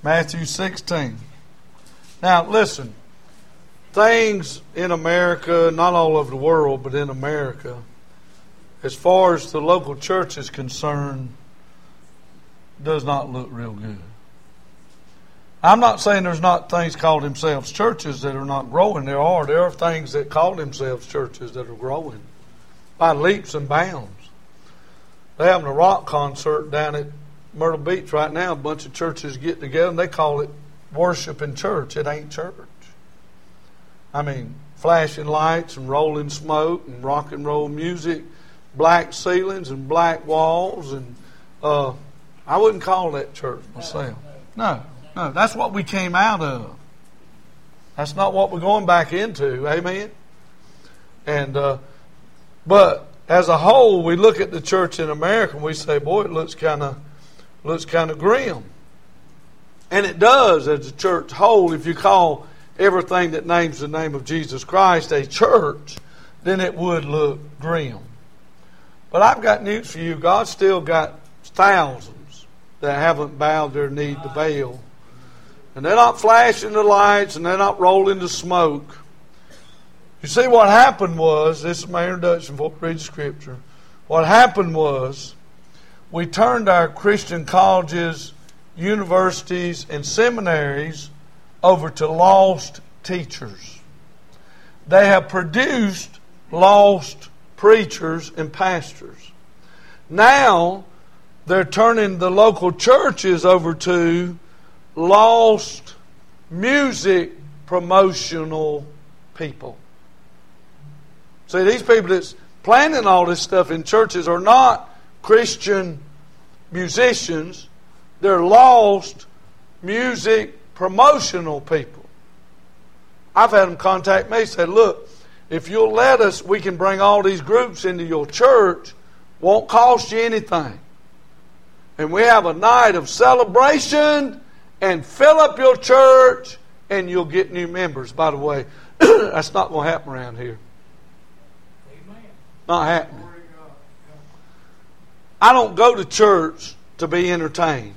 Matthew 16. Now, listen. Things in America, not all over the world, but in America, as far as the local church is concerned, does not look real good. I'm not saying there's not things called themselves churches that are not growing. There are. There are things that call themselves churches that are growing by leaps and bounds. They're having a rock concert down at Myrtle Beach right now. A bunch of churches get together and they call it worship and church. It ain't church. I mean, flashing lights and rolling smoke and rock and roll music, black ceilings and black walls, and I wouldn't call that church myself. No, that's what we came out of. That's not what we're going back into. Amen. And but as a whole, we look at the church in America and we say, boy, it looks kind of grim. And it does as a church whole. If you call everything that names the name of Jesus Christ a church, then it would look grim. But I've got news for you. God's still got thousands that haven't bowed their knee to Baal. And they're not flashing the lights and they're not rolling the smoke. You see, what happened was, this is my introduction before we read the scripture. What happened was, we turned our Christian colleges, universities, and seminaries over to lost teachers. They have produced lost preachers and pastors. Now, they're turning the local churches over to lost music promotional people. See, these people that's planning all this stuff in churches are not Christian musicians. They're lost music promotional people. I've had them contact me and say, look, if you'll let us, we can bring all these groups into your church. Won't cost you anything. And we have a night of celebration and fill up your church and you'll get new members. By the way, that's not going to happen around here. Not happening. I don't go to church to be entertained.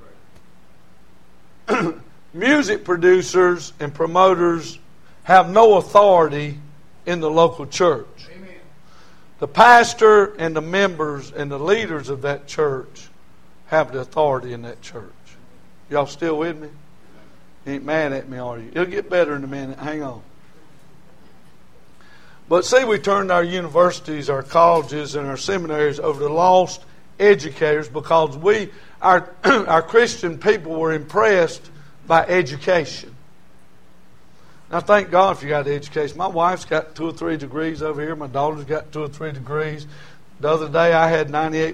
Music producers and promoters have no authority in the local church. Amen. The pastor and the members and the leaders of that church have the authority in that church. Y'all still with me? You ain't mad at me, are you? It'll get better in a minute. Hang on. But see, we turned our universities, our colleges, and our seminaries over to lost educators because our Christian people were impressed by education. Now, thank God if you got education. My wife's got 2 or 3 degrees over here. My daughter's got 2 or 3 degrees. The other day I had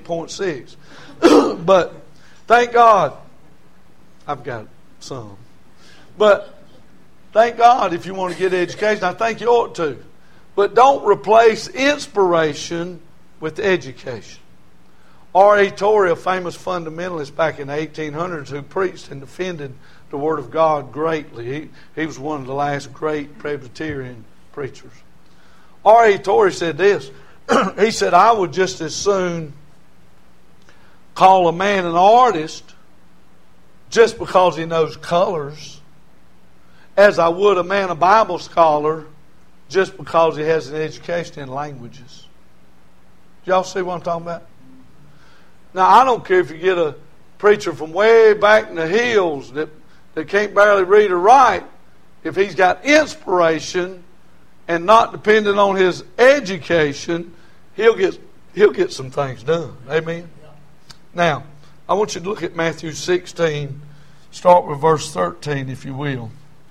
98.6. But thank God I've got some. But thank God if you want to get education. I think you ought to. But don't replace inspiration with education. R.A. Torrey, a famous fundamentalist back in the 1800s who preached and defended the Word of God greatly. He was one of the last great Presbyterian preachers. R.A. Torrey said this. He said, I would just as soon call a man an artist just because he knows colors as I would a man a Bible scholar just because he has an education in languages. Do y'all see what I'm talking about? Now, I don't care if you get a preacher from way back in the hills that can't barely read or write. If he's got inspiration and not dependent on his education, he'll get some things done. Amen? Now, I want you to look at Matthew 16. Start with verse 13, if you will.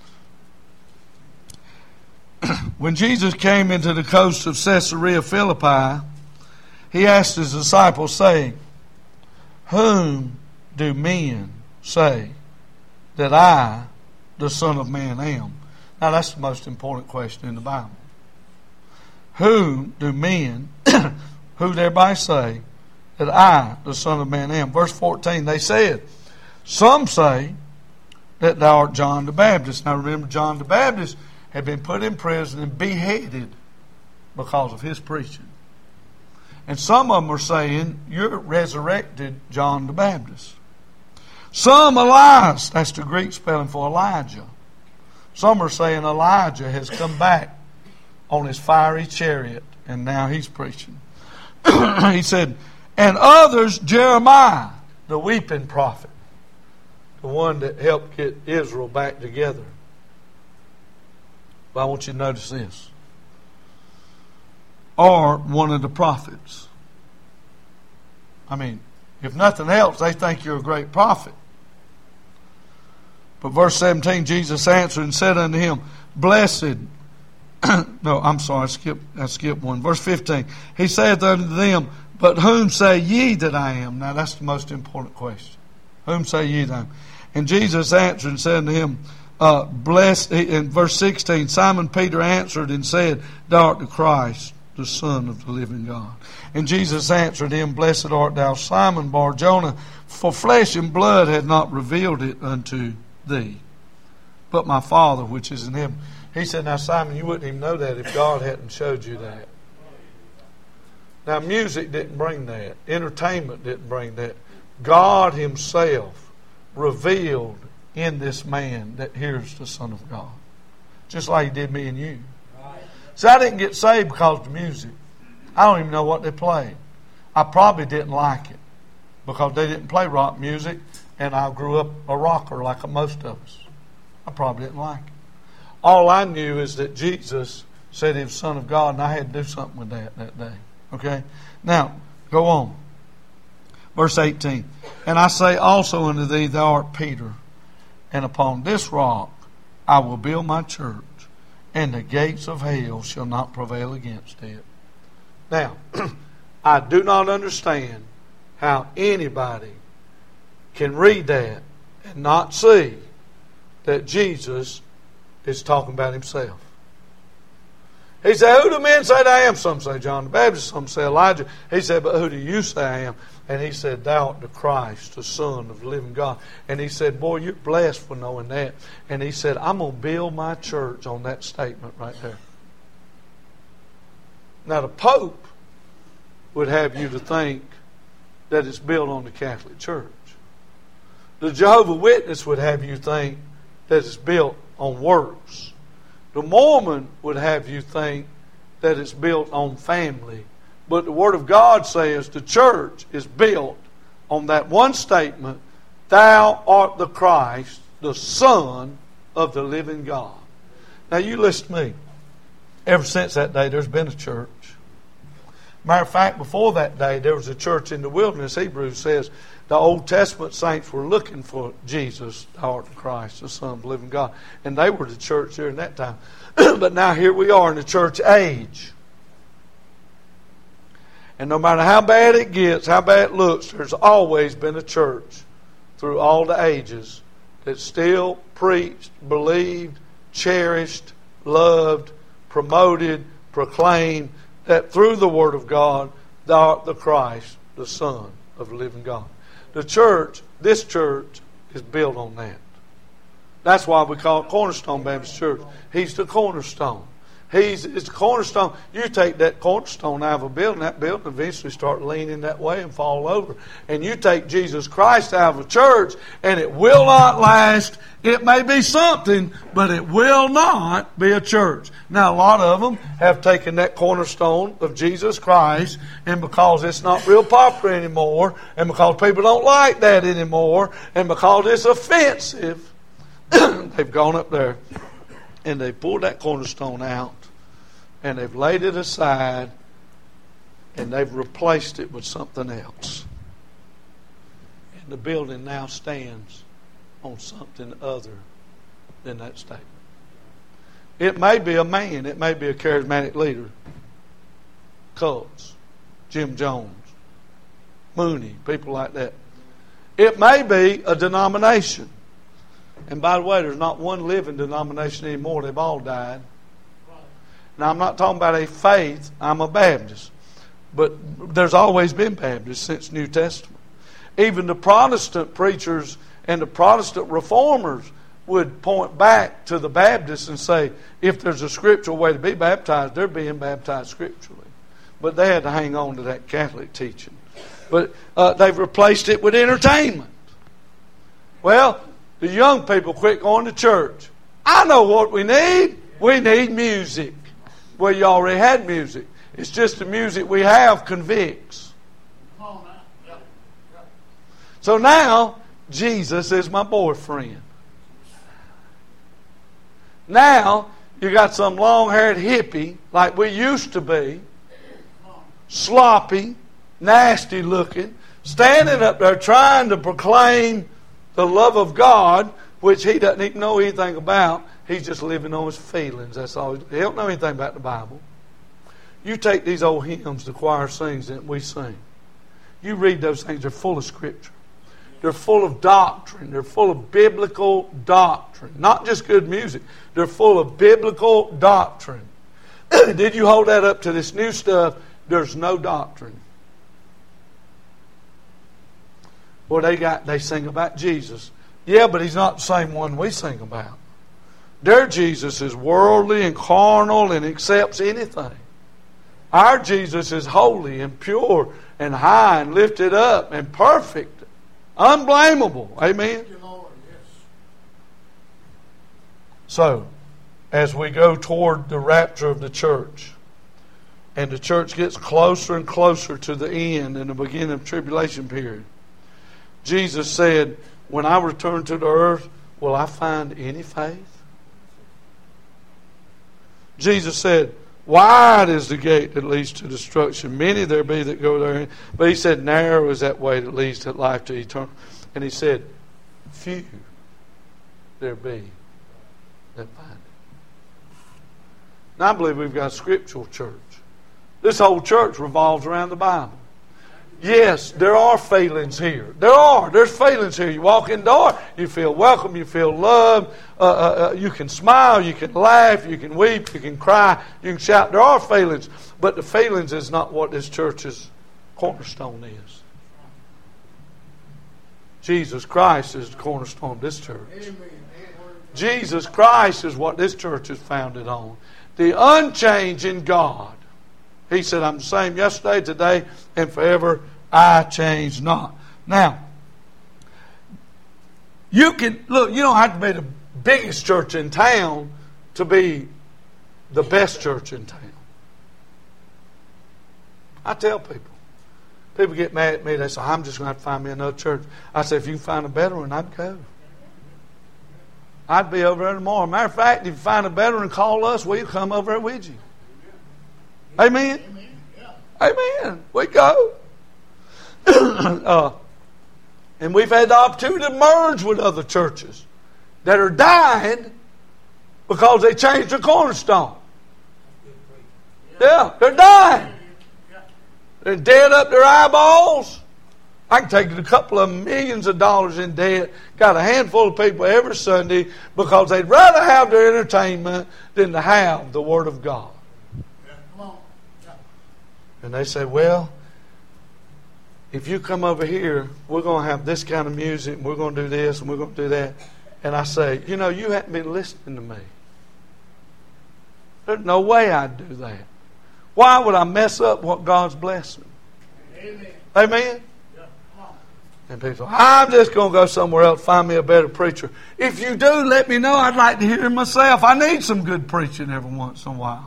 When Jesus came into the coast of Caesarea Philippi, he asked his disciples, saying, Whom do men say that I, the Son of Man, am? Now that's the most important question in the Bible. Whom do men, who did everybody say that I, the Son of Man, am? Verse 14, they said, Some say that thou art John the Baptist. Now remember, John the Baptist had been put in prison and beheaded because of his preaching. And some of them are saying, you're resurrected John the Baptist. Some Elias, that's the Greek spelling for Elijah. Some are saying Elijah has come back on his fiery chariot, and now he's preaching. He said, and others, Jeremiah, the weeping prophet, the one that helped get Israel back together. But I want you to notice this. Or one of the prophets. I mean, if nothing else, they think you're a great prophet. But verse 17, Jesus answered and said unto him, Blessed. No, I'm sorry, I skipped one. Verse 15, he saith unto them, But whom say ye that I am? Now that's the most important question. Whom say ye that I am? And Jesus answered and said unto him, Blessed. In verse 16, Simon Peter answered and said, Thou art the Christ, the Son of the living God. And Jesus answered him, Blessed art thou, Simon Bar-Jonah, for flesh and blood had not revealed it unto thee, but my Father which is in heaven. He said, now Simon, you wouldn't even know that if God hadn't showed you that. Now music didn't bring that. Entertainment didn't bring that. God Himself revealed in this man that here's the Son of God. Just like He did me and you. So I didn't get saved because of the music. I don't even know what they played. I probably didn't like it because they didn't play rock music, and I grew up a rocker like most of us. I probably didn't like it. All I knew is that Jesus said He was Son of God, and I had to do something with that day. Okay? Now, go on. Verse 18. And I say also unto thee, thou art Peter, and upon this rock I will build my church, and the gates of hell shall not prevail against it. Now, I do not understand how anybody can read that and not see that Jesus is talking about Himself. He said, who do men say that I am? Some say John the Baptist, some say Elijah. He said, but who do you say I am? And He said, thou art the Christ, the Son of the living God. And He said, boy, you're blessed for knowing that. And He said, I'm going to build my church on that statement right there. Now the Pope would have you to think that it's built on the Catholic Church. The Jehovah's Witness would have you think that it's built on works. The Mormon would have you think that it's built on family. But the Word of God says the church is built on that one statement, thou art the Christ, the Son of the living God. Now you listen to me. Ever since that day, there's been a church. Matter of fact, before that day, there was a church in the wilderness. Hebrews says the Old Testament saints were looking for Jesus, thou art the Christ, the Son of the living God. And they were the church during that time. But now here we are in the church age. And no matter how bad it gets, how bad it looks, there's always been a church through all the ages that still preached, believed, cherished, loved, promoted, proclaimed that through the Word of God, thou art the Christ, the Son of the living God. The church, this church, is built on that. That's why we call it Cornerstone Baptist Church. He's the cornerstone. It's the cornerstone. You take that cornerstone out of a building, that building eventually start leaning that way and fall over. And you take Jesus Christ out of a church, and it will not last. It may be something, but it will not be a church. Now, a lot of them have taken that cornerstone of Jesus Christ, and because it's not real popular anymore, and because people don't like that anymore, and because it's offensive, they've gone up there and they pulled that cornerstone out, and they've laid it aside, and they've replaced it with something else. And the building now stands on something other than that statement. It may be a man, it may be a charismatic leader. Cults, Jim Jones, Mooney, people like that. It may be a denomination. And by the way, there's not one living denomination anymore. They've all died. Now, I'm not talking about a faith. I'm a Baptist. But there's always been Baptists since New Testament. Even the Protestant preachers and the Protestant reformers would point back to the Baptists and say, if there's a scriptural way to be baptized, they're being baptized scripturally. But they had to hang on to that Catholic teaching. But they've replaced it with entertainment. Well, the young people quit going to church. I know what we need. We need music. Well, you already had music. It's just the music we have convicts. So now, Jesus is my boyfriend. Now, you got some long-haired hippie like we used to be, sloppy, nasty looking, standing up there trying to proclaim the love of God, which he doesn't even know anything about. He's just living on his feelings. That's all. He don't know anything about the Bible. You take these old hymns the choir sings that we sing. You read those things, they're full of Scripture. They're full of doctrine. They're full of biblical doctrine. Not just good music. They're full of biblical doctrine. Did you hold that up to this new stuff? There's no doctrine. Well, they sing about Jesus. Yeah, but He's not the same one we sing about. Their Jesus is worldly and carnal and accepts anything. Our Jesus is holy and pure and high and lifted up and perfect. Unblameable. Amen? So, as we go toward the rapture of the church, and the church gets closer and closer to the end and the beginning of the tribulation period, Jesus said, when I return to the earth, will I find any faith? Jesus said, wide is the gate that leads to destruction. Many there be that go therein. But He said, narrow is that way that leads to life to eternal. And He said, few there be that find it. Now I believe we've got a scriptural church. This whole church revolves around the Bible. Yes, there are failings here. There's failings here. You walk in the door, you feel welcome, you feel loved, you can smile, you can laugh, you can weep, you can cry, you can shout. There are failings, but the failings is not what this church's cornerstone is. Jesus Christ is the cornerstone of this church. Jesus Christ is what this church is founded on. The unchanging God. He said, I'm the same yesterday, today, and forever. I change not. Now, you don't have to be the biggest church in town to be the best church in town. I tell people get mad at me, they say, I'm just going to have to find me another church. I say, if you can find a better one, I'd go. I'd be over there tomorrow. Matter of fact, if you find a better one, call us, we'll come over there with you. Amen? Amen. We go. And we've had the opportunity to merge with other churches that are dying because they changed their cornerstone. Yeah, they're dying. They're dead up their eyeballs. I can take a couple of millions of dollars in debt. Got a handful of people every Sunday because they'd rather have their entertainment than to have the Word of God. And they say, well, if you come over here, we're going to have this kind of music, and we're going to do this, and we're going to do that. And I say, you haven't been listening to me. There's no way I'd do that. Why would I mess up what God's blessing? Amen? Amen? Yeah. And people say, I'm just going to go somewhere else, find me a better preacher. If you do, let me know. I'd like to hear him myself. I need some good preaching every once in a while.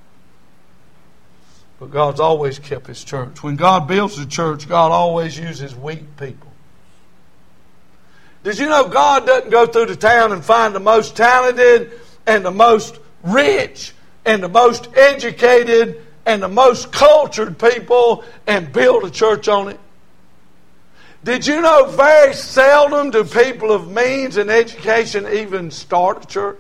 But God's always kept His church. When God builds a church, God always uses weak people. Did you know God doesn't go through the town and find the most talented and the most rich and the most educated and the most cultured people and build a church on it? Did you know very seldom do people of means and education even start a church?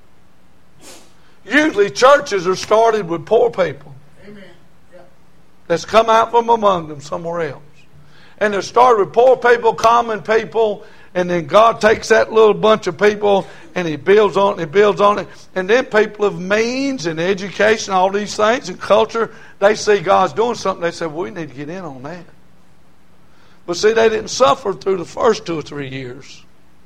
Usually churches are started with poor people. That's come out from among them somewhere else. And they're started with poor people, common people, and then God takes that little bunch of people and He builds on it and He builds on it. And then people of means and education, all these things, and culture, they see God's doing something. They say, well, we need to get in on that. But see, they didn't suffer through the first 2 or 3 years.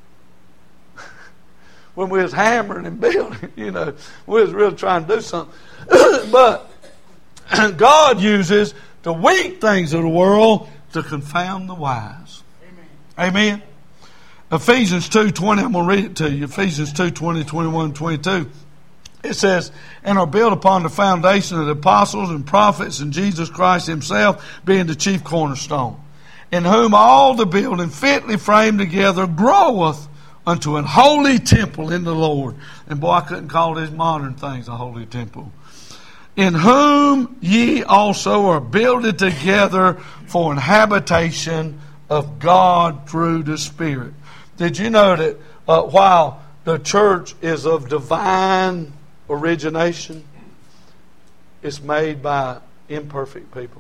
When we was hammering and building, we was really trying to do something. But God uses the weak things of the world to confound the wise. Amen. Amen. Ephesians 2:20, I'm going to read it to you. Ephesians 2:20, 21, 22. It says, and are built upon the foundation of the apostles and prophets and Jesus Christ himself being the chief cornerstone, in whom all the building fitly framed together groweth unto an holy temple in the Lord. And boy, I couldn't call these modern things a holy temple. In whom ye also are builded together for an habitation of God through the Spirit. Did you know that while the church is of divine origination, it's made by imperfect people?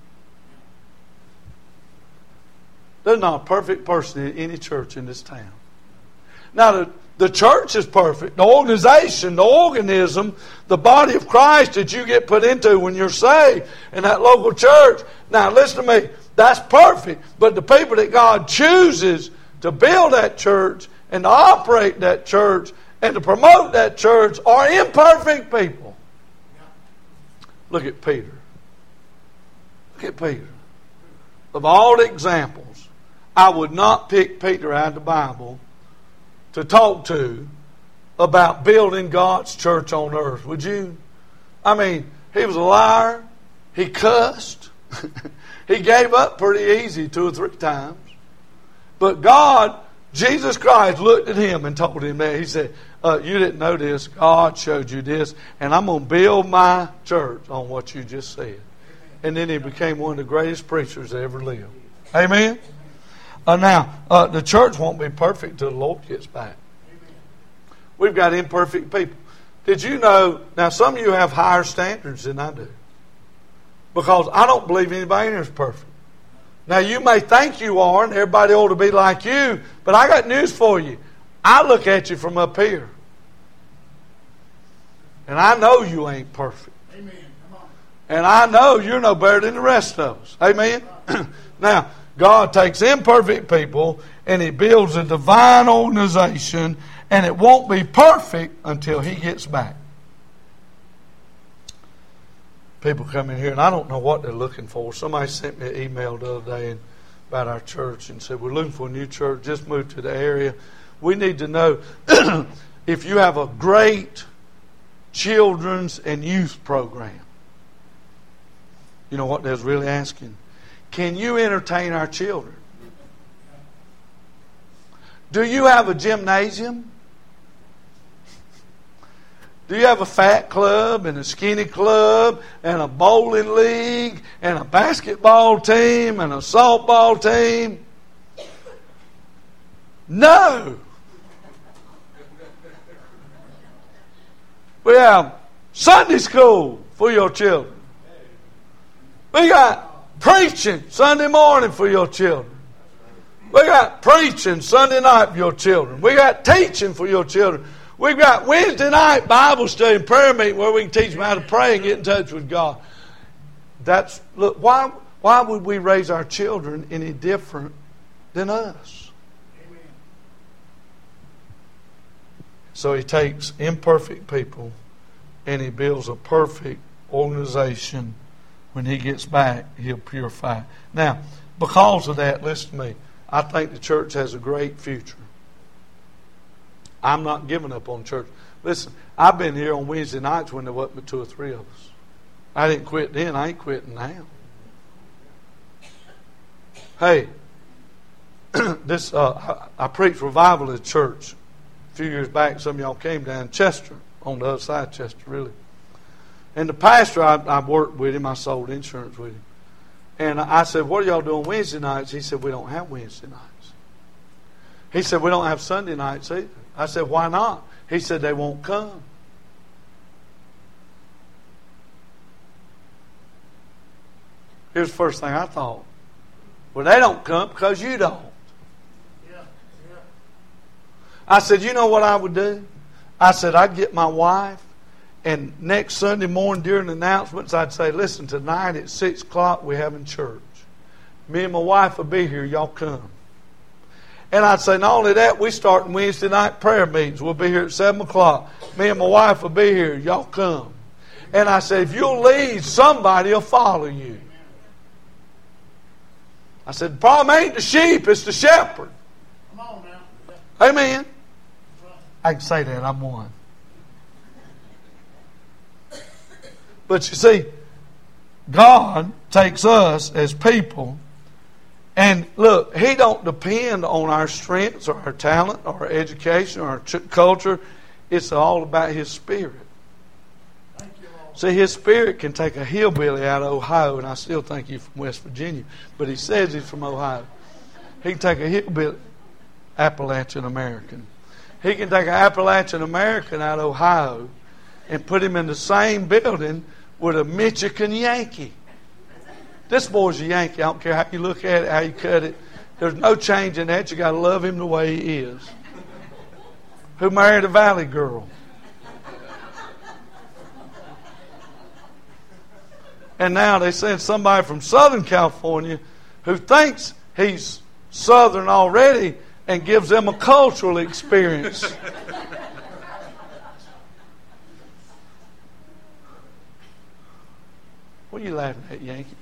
There's not a perfect person in any church in this town. Now, the church is perfect. The organization, the organism, the body of Christ that you get put into when you're saved in that local church. Now, listen to me. That's perfect. But the people that God chooses to build that church and to operate that church and to promote that church are imperfect people. Look at Peter. Look at Peter. Of all the examples, I would not pick Peter out of the Bible to talk to about building God's church on earth. Would you? I mean, he was a liar. He cussed. He gave up pretty easy 2 or 3 times. But God, Jesus Christ, looked at him and told him that. He said, you didn't know this. God showed you this. And I'm going to build my church on what you just said. And then he became one of the greatest preachers that ever lived. Amen? Now, the church won't be perfect till the Lord gets back. We've got imperfect people. Did you know, now some of you have higher standards than I do. Because I don't believe anybody in here is perfect. Now you may think you are and everybody ought to be like you, but I got news for you. I look at you from up here. And I know you ain't perfect. Amen. Come on. And I know you're no better than the rest of us. Amen? Now, God takes imperfect people and He builds a divine organization, and it won't be perfect until He gets back. People come in here and I don't know what they're looking for. Somebody sent me an email the other day about our church and said, we're looking for a new church, just moved to the area. We need to know if you have a great children's and youth program. You know what they're really asking? Can you entertain our children? Do you have a gymnasium? Do you have a fat club and a skinny club and a bowling league and a basketball team and a softball team? No. We have Sunday school for your children. We got preaching Sunday morning for your children. We got preaching Sunday night for your children. We got teaching for your children. We've got Wednesday night Bible study and prayer meeting where we can teach them how to pray and get in touch with God. Look, why would we raise our children any different than us? Amen. So He takes imperfect people and He builds a perfect organization. When He gets back, He'll purify it. Now, because of that, listen to me, I think the church has a great future. I'm not giving up on church. Listen, I've been here on Wednesday nights when there wasn't but 2 or 3 of us. I didn't quit then. I ain't quitting now. Hey, I preached revival at church a few years back. Some of y'all came down Chester, on the other side of Chester, really. And the pastor, I worked with him. I sold insurance with him. And I said, what are y'all doing Wednesday nights? He said, we don't have Wednesday nights. He said, we don't have Sunday nights either. I said, why not? He said, they won't come. Here's the first thing I thought. Well, they don't come because you don't. Yeah. I said, you know what I would do? I said, I'd get my wife, and next Sunday morning during the announcements, I'd say, listen, tonight at 6 o'clock we're having church. Me and my wife will be here. Y'all come. And I'd say, not only that, we starting Wednesday night prayer meetings. We'll be here at 7 o'clock. Me and my wife will be here. Y'all come. And I said, if you'll lead, somebody will follow you. I said, the problem ain't the sheep, it's the shepherd. Come on now. Amen. I can say that. I'm one. But you see, God takes us as people, and look, He don't depend on our strengths or our talent or our education or our culture. It's all about His Spirit. See, His Spirit can take a hillbilly out of Ohio, and I still think he's from West Virginia, but he says he's from Ohio. He can take a hillbilly, Appalachian American. He can take an Appalachian American out of Ohio and put him in the same building with a Michigan Yankee. This boy's a Yankee. I don't care how you look at it, how you cut it. There's no change in that. You got to love him the way he is. Who married a Valley girl. And now they send somebody from Southern California who thinks he's Southern already and gives them a cultural experience. What are you laughing at, Yankee?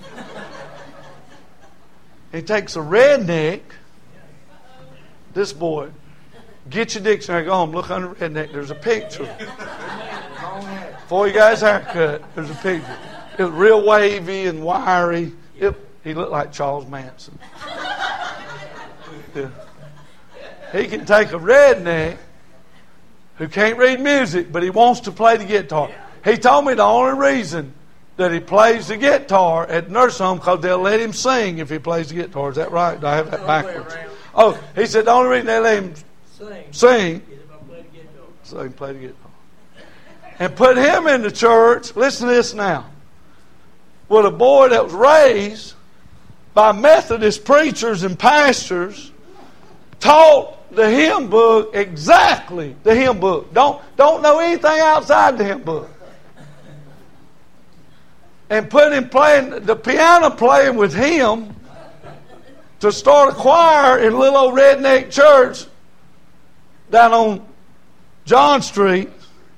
He takes a redneck. This boy, get your dictionary, go home, look under redneck. There's a picture. Before he got his haircut, there's a picture. It was real wavy and wiry. He looked like Charles Manson. Yeah. He can take a redneck who can't read music, but he wants to play the guitar. He told me the only reason that he plays the guitar at nursing home because they'll let him sing if he plays the guitar. Is that right? Do I have that backwards? Oh, he said the only reason they let him sing so he can play the guitar. And put him in the church. Listen to this now. With a boy that was raised by Methodist preachers and pastors, taught the hymn book exactly the hymn book. Don't know anything outside the hymn book. And put him playing the piano, playing with him to start a choir in a little old redneck church down on John Street.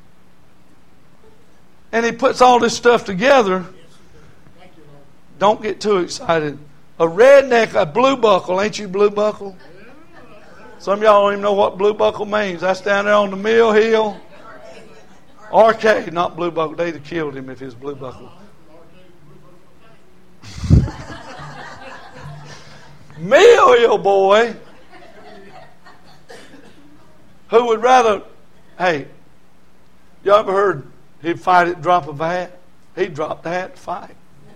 And he puts all this stuff together. Don't get too excited. A redneck, a blue buckle. Ain't you blue buckle? Some of y'all don't even know what blue buckle means. That's down there on the Mill Hill. Arcade, not blue buckle. They'd have killed him if he was blue buckle. Mill Hill boy who would rather, hey, you ever heard he'd fight at drop of a hat? He'd drop the hat to fight.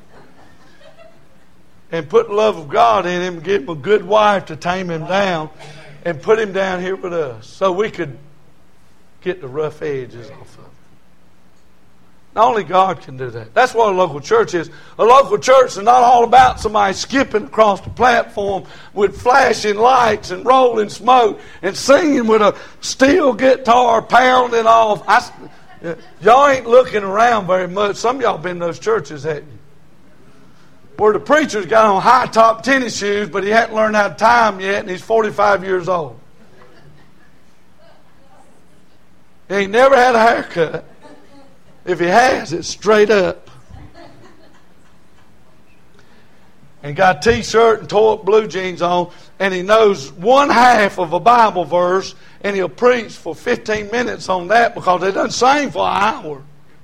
And put the love of God in him, give him a good wife to tame him down, and put him down here with us so we could get the rough edges off of him. Only God can do that. That's what a local church is. A local church is not all about somebody skipping across the platform with flashing lights and rolling smoke and singing with a steel guitar pounding off. Y'all ain't looking around very much. Some of y'all been in those churches, haven't you? Where the preacher's got on high-top tennis shoes, but he hadn't learned how to tie them yet, and he's 45 years old. He ain't never had a haircut. If he has, it's straight up. And got a t-shirt and tore up blue jeans on, and he knows one half of a Bible verse, and he'll preach for 15 minutes on that because they done sing for an hour.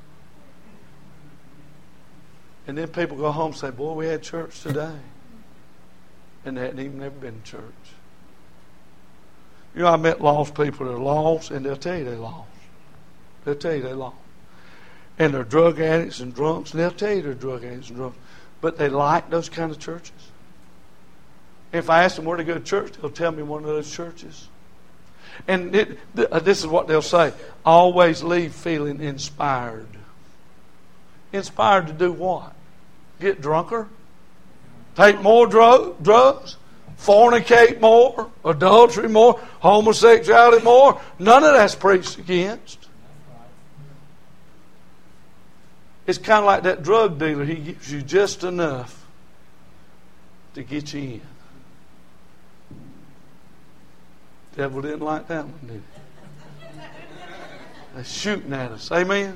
And then people go home and say, boy, we had church today. And they hadn't even never been to church. You know, I met lost people that are lost, and they'll tell you they're lost. They'll tell you they're lost. And they're drug addicts and drunks, and they'll tell you they're drug addicts and drunks. But they like those kind of churches. If I ask them where to go to church, they'll tell me one of those churches. And this is what they'll say. Always leave feeling inspired. Inspired to do what? Get drunker? Take more drugs? Fornicate more? Adultery more? Homosexuality more? None of that's preached against. It's kind of like that drug dealer. He gives you just enough to get you in. The devil didn't like that one, did he? They're shooting at us. Amen?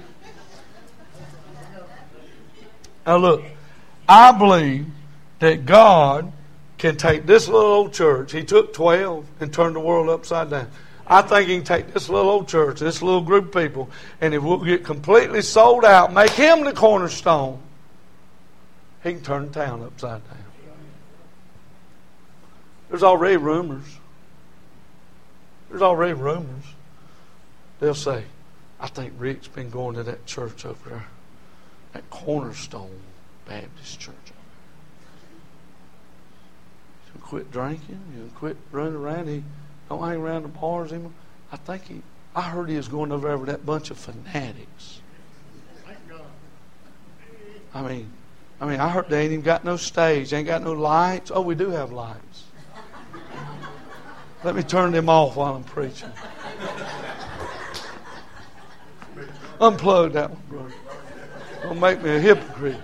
Now look, I believe that God can take this little old church. He took 12 and turned the world upside down. I think he can take this little old church, this little group of people, and if we'll get completely sold out, make him the cornerstone, he can turn the town upside down. There's already rumors. There's already rumors. They'll say, I think Rick's been going to that church over there, that Cornerstone Baptist church. You quit drinking, you quit running around, he don't hang around the bars anymore. I heard he was going over there with that bunch of fanatics. I mean, I heard they ain't even got no stage, ain't got no lights. Oh, we do have lights. Let me turn them off while I'm preaching. Unplug that one, brother. Don't make me a hypocrite.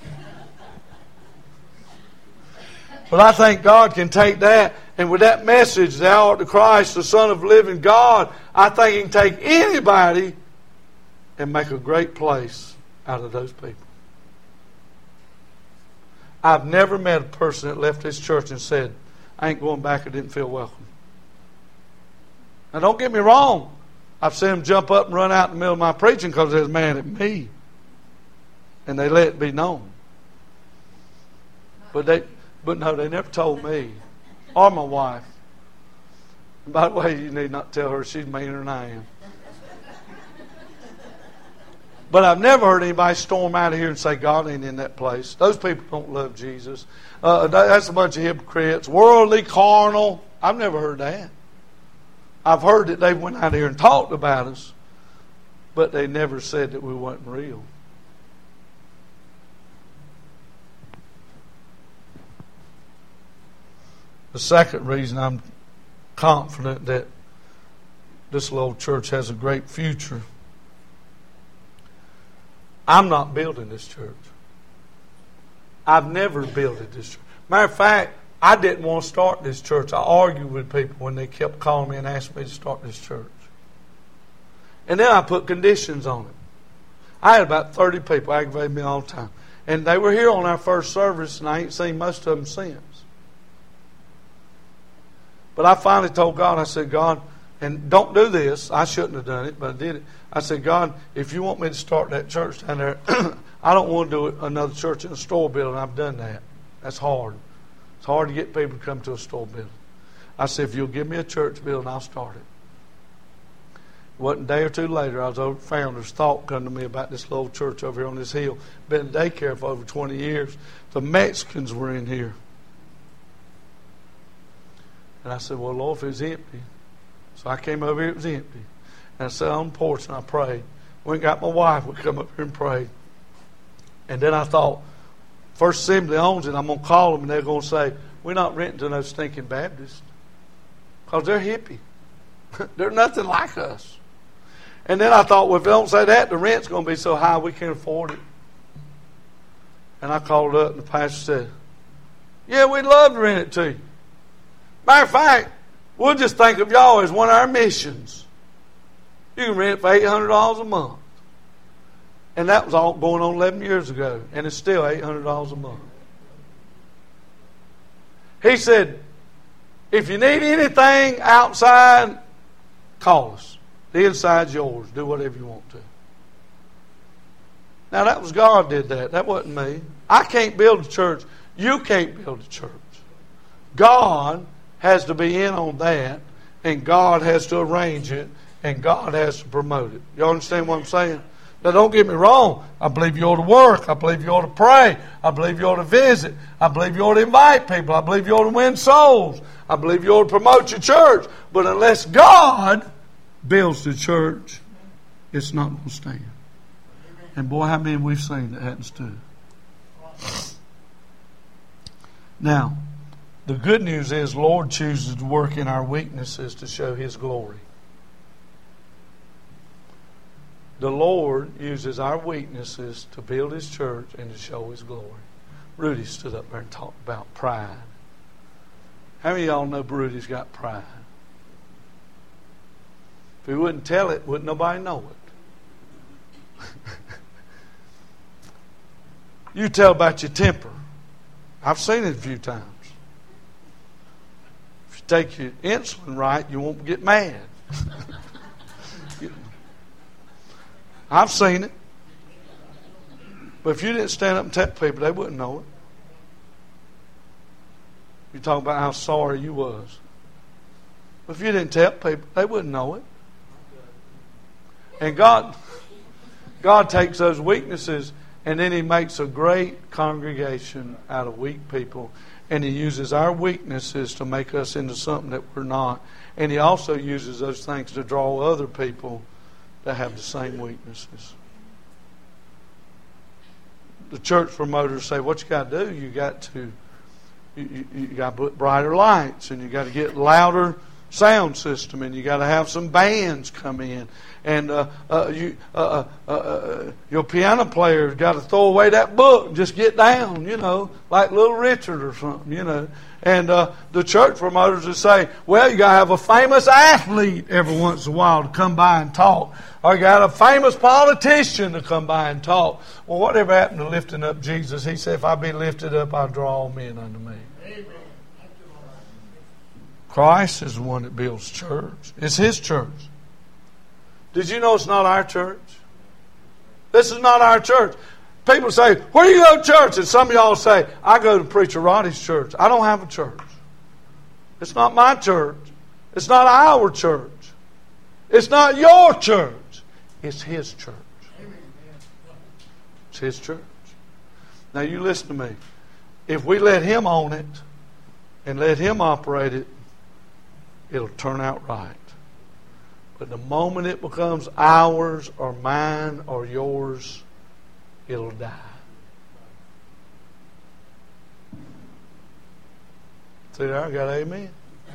But I think God can take that, and with that message, thou art the Christ, the Son of the living God, I think He can take anybody and make a great place out of those people. I've never met a person that left this church and said, I ain't going back, I didn't feel welcome. Now don't get me wrong. I've seen them jump up and run out in the middle of my preaching because they was mad at me. And they let it be known. But no, they never told me. Or my wife. And by the way, you need not tell her, she's meaner than I am. But I've never heard anybody storm out of here and say, God ain't in that place. Those people don't love Jesus. That's a bunch of hypocrites. Worldly, carnal. I've never heard that. I've heard that they went out here and talked about us, but they never said that we wasn't real. The second reason I'm confident that this little church has a great future, I'm not building this church. I've never built this church. Matter of fact, I didn't want to start this church. I argued with people when they kept calling me and asking me to start this church. And then I put conditions on it. I had about 30 people aggravate me all the time. And they were here on our first service, and I ain't seen most of them since. But I finally told God, I said, God, and don't do this. I shouldn't have done it, but I did it. I said, God, if you want me to start that church down there, I don't want to do another church in a store building. I've done that. That's hard. It's hard to get people to come to a store building. I said, if you'll give me a church building, I'll start it. It wasn't a day or two later, I was over at Founders. Thought come to me about this little church over here on this hill. Been in daycare for over 20 years. The Mexicans were in here. And I said, well, Lord, if it was empty. So I came over here, it was empty. And I sat on the porch and I prayed. Went and got my wife, we come up here and prayed. And then I thought, First Assembly owns it, I'm going to call them and they're going to say, we're not renting to no stinking Baptist. Because they're hippie. They're nothing like us. And then I thought, well, if they don't say that, the rent's going to be so high we can't afford it. And I called up and the pastor said, yeah, we'd love to rent it to you. Matter of fact, we'll just think of y'all as one of our missions. You can rent it for $800 a month. And that was all going on 11 years ago. And it's still $800 a month. He said, if you need anything outside, call us. The inside's yours. Do whatever you want to. Now that was God did that. That wasn't me. I can't build a church. You can't build a church. God has to be in on that, and God has to arrange it, and God has to promote it. You understand what I'm saying? Now don't get me wrong. I believe you ought to work. I believe you ought to pray. I believe you ought to visit. I believe you ought to invite people. I believe you ought to win souls. I believe you ought to promote your church. But unless God builds the church, it's not going to stand. And boy, how many we've seen that hadn't stood. Now, the good news is Lord chooses to work in our weaknesses to show His glory. The Lord uses our weaknesses to build His church and to show His glory. Rudy stood up there and talked about pride. How many of y'all know Rudy's got pride? If he wouldn't tell it, wouldn't nobody know it? You tell about your temper. I've seen it a few times. take your insulin right, you won't get mad. I've seen it. But if you didn't stand up and tell people, they wouldn't know it. You talk about how sorry you was. But if you didn't tell people, they wouldn't know it. And God takes those weaknesses and then He makes a great congregation out of weak people. And He uses our weaknesses to make us into something that we're not. And He also uses those things to draw other people that have the same weaknesses. The church promoters say, what you got to do, you got to put brighter lights, and you got to get louder sound system, and you got to have some bands come in, and your piano player's got to throw away that book and just get down, like Little Richard or something, And the church promoters would say, well, you got to have a famous athlete every once in a while to come by and talk. Or you got a famous politician to come by and talk. Well, whatever happened to lifting up Jesus? He said, if I be lifted up, I'll draw all men unto me. Amen. Christ is the one that builds church. It's His church. Did you know it's not our church? This is not our church. People say, where do you go to church? And some of y'all say, I go to Preacher Roddy's church. I don't have a church. It's not my church. It's not our church. It's not your church. It's His church. It's His church. Now you listen to me. If we let Him own it and let Him operate it, it'll turn out right. But the moment it becomes ours or mine or yours, it'll die. See there, I got amen.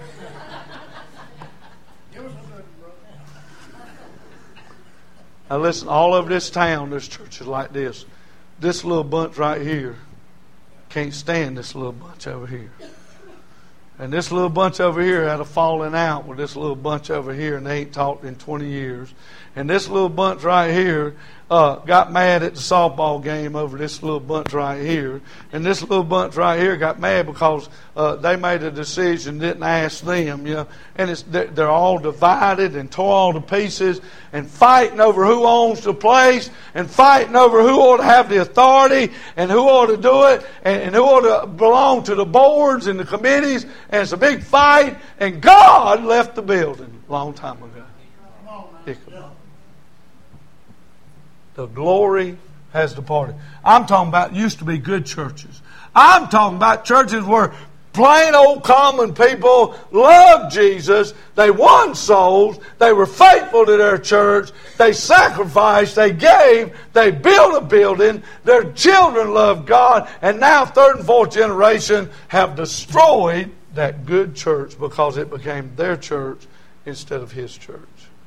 Now listen, all over this town, there's churches like this. This little bunch right here can't stand this little bunch over here. And this little bunch over here had a falling out with this little bunch over here, and they ain't talked in 20 years. And this little bunch right here got mad at the softball game over this little bunch right here. And this little bunch right here got mad because they made a decision, didn't ask them. And they're all divided and tore all to pieces and fighting over who owns the place and fighting over who ought to have the authority and who ought to do it and who ought to belong to the boards and the committees. And it's a big fight. And God left the building a long time ago. The glory has departed. I'm talking about used to be good churches. I'm talking about churches where plain old common people loved Jesus. They won souls. They were faithful to their church. They sacrificed. They gave. They built a building. Their children loved God. And now third and fourth generation have destroyed that good church because it became their church instead of His church.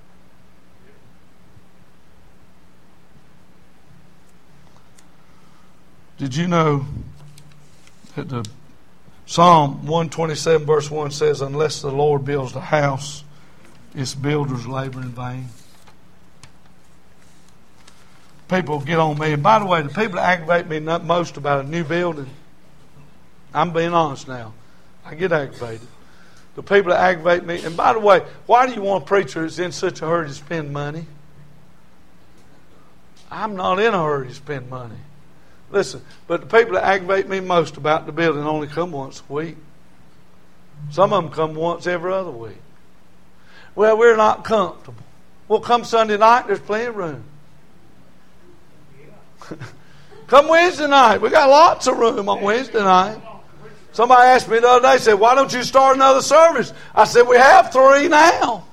Did you know that the Psalm 127 verse 1 says, unless the Lord builds the house, its builders labor in vain? People get on me. And by the way, the people that aggravate me most about a new building, I'm being honest now, I get aggravated. The people that aggravate me, and by the way, why do you want a preacher that's in such a hurry to spend money? I'm not in a hurry to spend money. Listen, but the people that aggravate me most about the building only come once a week. Some of them come once every other week. Well, we're not comfortable. Well, come Sunday night, there's plenty of room. Come Wednesday night. We got lots of room on Wednesday night. Somebody asked me the other day, said, why don't you start another service? I said, we have 3 now.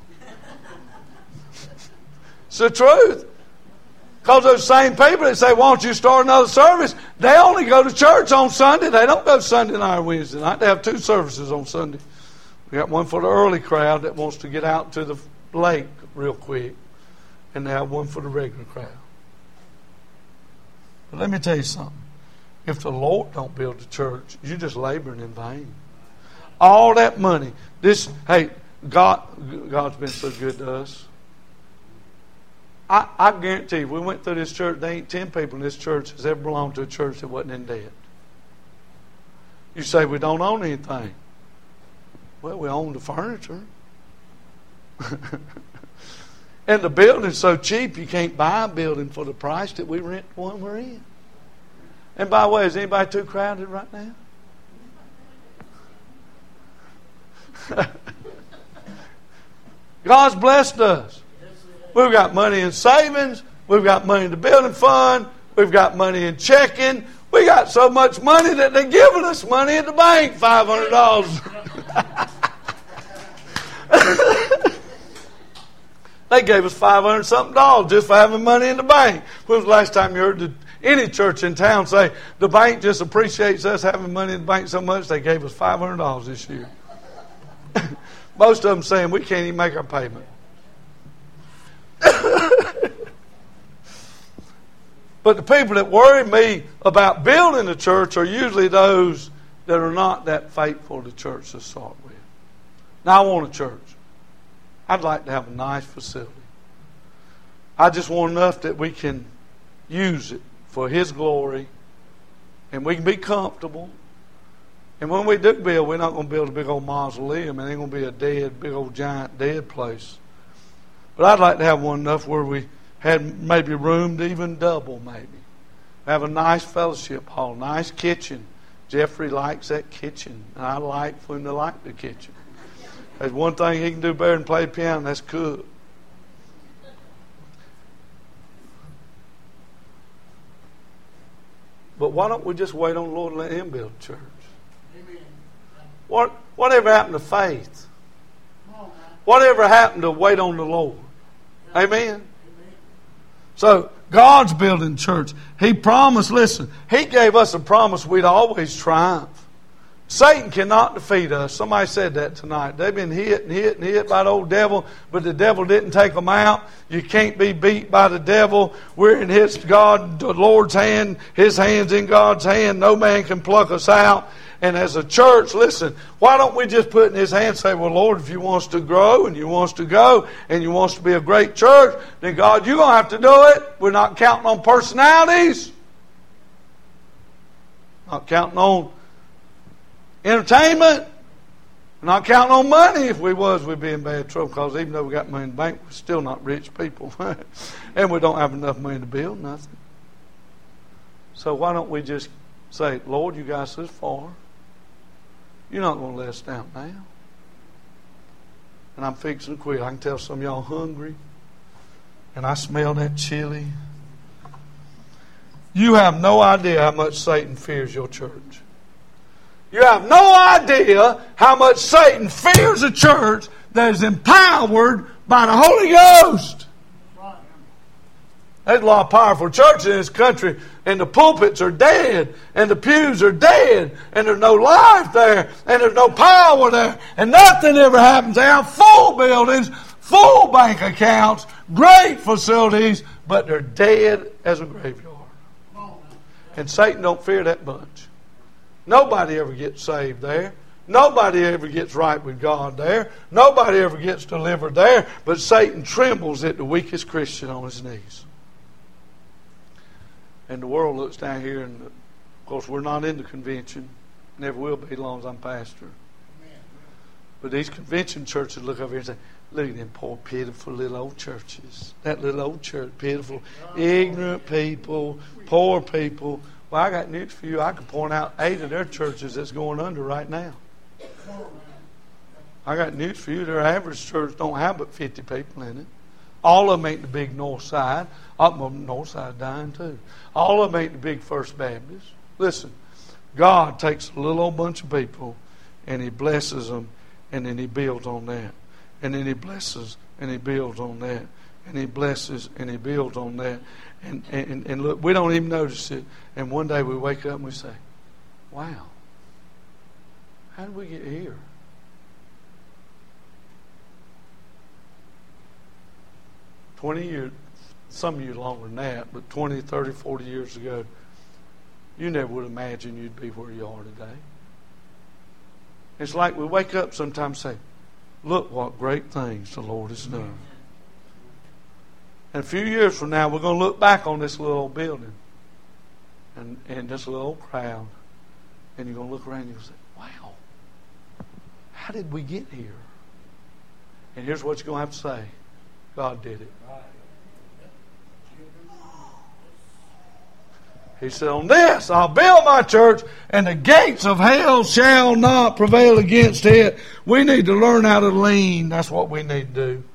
It's the truth. Because those same people that say, why don't you start another service? They only go to church on Sunday. They don't go Sunday night or Wednesday night. They have 2 services on Sunday. We got one for the early crowd that wants to get out to the lake real quick. And they have one for the regular crowd. But let me tell you something. If the Lord don't build the church, you're just laboring in vain. All that money. God's been so good to us. I guarantee you, if we went through this church, there ain't 10 people in this church that's ever belonged to a church that wasn't in debt. You say we don't own anything. Well, we own the furniture. And the building's so cheap you can't buy a building for the price that we rent the one we're in. And by the way, is anybody too crowded right now? God's blessed us. We've got money in savings. We've got money in the building fund. We've got money in checking. We got so much money that they're giving us money at the bank, $500. They gave us $500-something just for having money in the bank. When was the last time you heard any church in town say, the bank just appreciates us having money in the bank so much they gave us $500 this year? Most of them saying, we can't even make our payment. But the people that worry me about building a church are usually those that are not that faithful to church to start with. Now, I want a church. I'd like to have a nice facility. I just want enough that we can use it for His glory and we can be comfortable. And when we do build, we're not going to build a big old mausoleum. It ain't going to be a dead, big old giant dead place. But I'd like to have one enough where we had maybe room to even double maybe. Have a nice fellowship hall, nice kitchen. Jeffrey likes that kitchen. And I like for him to like the kitchen. There's one thing he can do better than play piano, and that's cook. But why don't we just wait on the Lord and let Him build a church? Amen. Whatever happened to faith? Whatever happened to wait on the Lord? Amen. So God's building church. He promised, listen, He gave us a promise we'd always triumph. Satan cannot defeat us. Somebody said that tonight. They've been hit and hit and hit by the old devil, but the devil didn't take them out. You can't be beat by the devil. We're in His God, the Lord's hand. His hand's in God's hand. No man can pluck us out. And as a church, listen, why don't we just put in His hand and say, well, Lord, if You want us to grow and You want us to go and You want us to be a great church, then God, You're going to have to do it. We're not counting on personalities. Not counting on entertainment. We're not counting on money. If we was, we'd be in bad trouble, because even though we got money in the bank, we're still not rich people. And we don't have enough money to build nothing. So why don't we just say, Lord, You got us this far. You're not going to let us down now. And I'm fixing to quit. I can tell some of y'all hungry. And I smell that chili. You have no idea how much Satan fears your church. You have no idea how much Satan fears a church that is empowered by the Holy Ghost. There's a lot of powerful churches in this country, and the pulpits are dead, and the pews are dead, and there's no life there, and there's no power there, and nothing ever happens. They have full buildings, full bank accounts, great facilities, but they're dead as a graveyard. And Satan don't fear that bunch. Nobody ever gets saved there. Nobody ever gets right with God there. Nobody ever gets delivered there. But Satan trembles at the weakest Christian on his knees. And the world looks down here, and of course we're not in the convention. Never will be as long as I'm pastor. But these convention churches look over here and say, look at them poor, pitiful little old churches. That little old church, pitiful, ignorant people, poor people. Well, I got news for you. I could point out 8 of their churches that's going under right now. I got news for you. Their average church don't have but 50 people in it. All of them ain't the big North Side. North Side dying too. All of them ain't the big First Baptist. Listen, God takes a little old bunch of people and He blesses them, and then He builds on that. And then He blesses and He builds on that. And He blesses and He builds on that. And look, we don't even notice it. And one day we wake up and we say, wow, how did we get here? Some of you longer than that, but 20, 30, 40 years ago, you never would imagine you'd be where you are today. It's like we wake up sometimes and say, look what great things the Lord has done. And a few years from now, we're going to look back on this little old building and this little old crowd, and you're going to look around and you'll say, wow, how did we get here? And here's what you're going to have to say. God did it. He said, on this I'll build my church, and the gates of hell shall not prevail against it. We need to learn how to lean. That's what we need to do.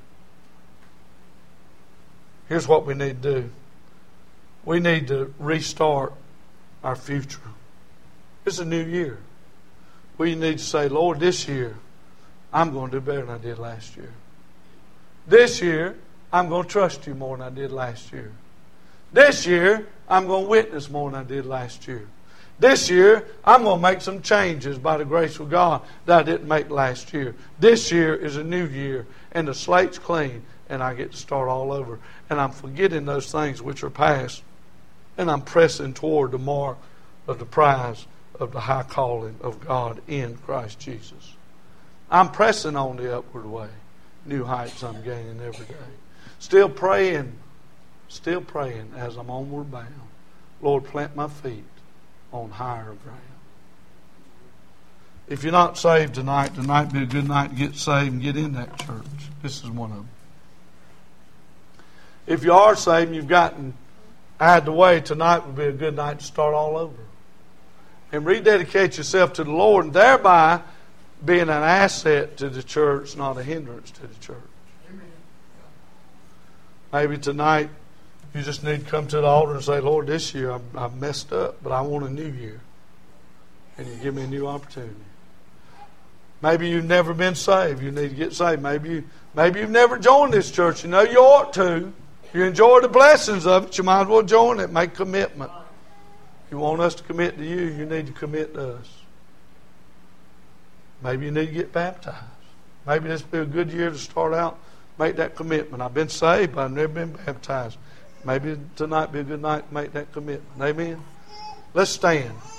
Here's what we need to do. We need to restart our future. It's a new year. We need to say, Lord, this year I'm going to do better than I did last year. This year I'm going to trust you more than I did last year. This year I'm going to witness more than I did last year. This year I'm going to make some changes by the grace of God that I didn't make last year. This year is a new year, and the slate's clean, and I get to start all over. And I'm forgetting those things which are past, and I'm pressing toward the mark of the prize of the high calling of God in Christ Jesus. I'm pressing on the upward way. New heights I'm gaining every day. Still praying as I'm onward bound. Lord, plant my feet on higher ground. If you're not saved tonight would be a good night to get saved and get in that church. This is one of them. If you are saved and you've gotten out of the way, tonight would be a good night to start all over. And rededicate yourself to the Lord, and thereby being an asset to the church, not a hindrance to the church. Amen. Maybe tonight you just need to come to the altar and say, Lord, this year I've messed up, but I want a new year. And you give me a new opportunity. Maybe you've never been saved. You need to get saved. Maybe you've never joined this church. You know you ought to. You enjoy the blessings of it. You might as well join it. Make a commitment. If you want us to commit to you, you need to commit to us. Maybe you need to get baptized. Maybe this will be a good year to start out. Make that commitment. I've been saved, but I've never been baptized. Maybe tonight be a good night to make that commitment. Amen? Let's stand.